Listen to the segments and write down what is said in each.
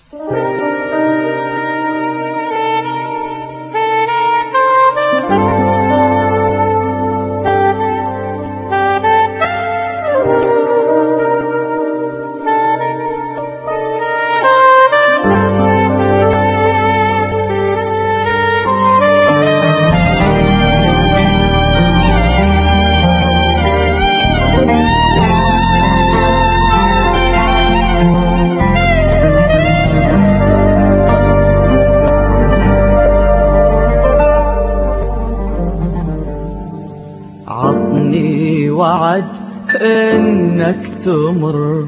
عطني وعد انك تمر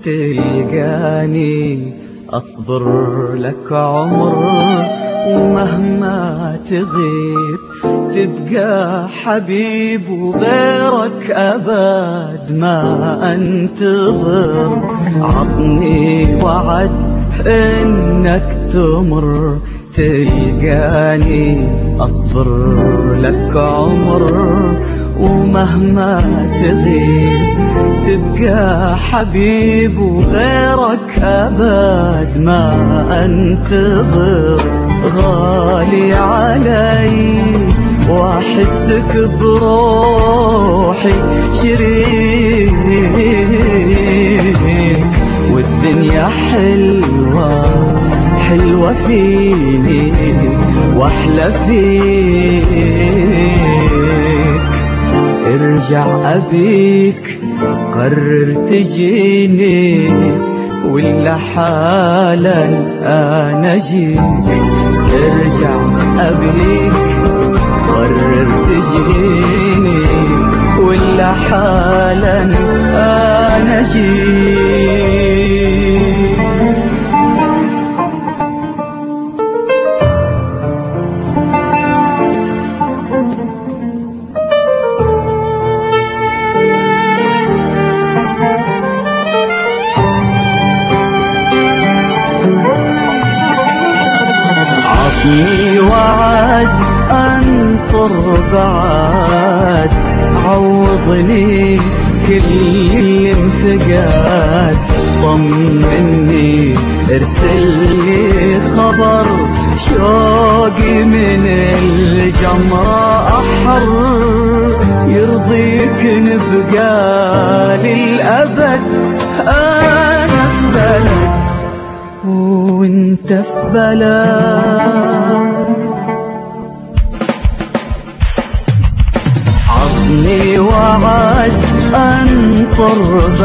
تلقاني اصبر لك عمر، ومهما تغيب تبقى حبيب، وغيرك ابد ما انتظر. عطني وعد انك تمر تلقاني اصبر لك عمر، ومهما تغيب تبقى حبيب، وغيرك أبد ما أنتظر. غالي علي وحدك بروحي شريك، والدنيا حلوة حلوة فيني واحلى فيك. ارجع أبيك قرر تجيني، ولا حالا أنا جيك. ارجع أبيك قرر تجيني، ولا حالا أنا جيك. عطني وعد انطر بعد، عوضني كل اللي انفقد. طمني ارسل لي خبر، شوقي من الجمرة احر. يرضيك نبقى للابد، انا في بلد وانت في بلد. عطني وعد انطر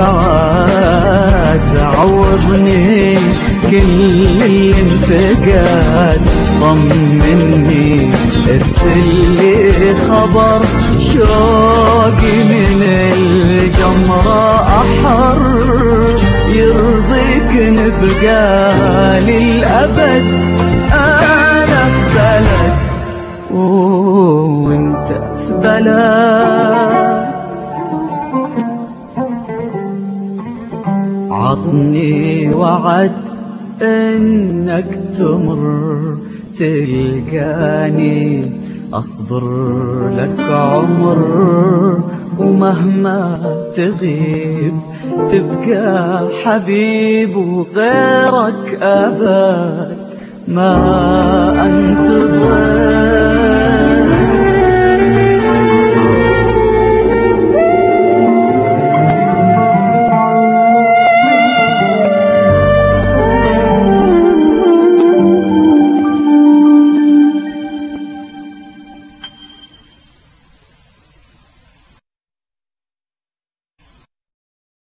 بعد، عوضني كل اللي انفقد. طمني ارسل لي خبر، شوقي من الجمرة احر. يرضيك نبقى للأبد، أنا في بلد وانت في بلد. عطني وعد انك تمر تلقاني اصبر لك عمر، ومهما تغيب تبقى حبيب، وغيرك أبد ما أنتظر.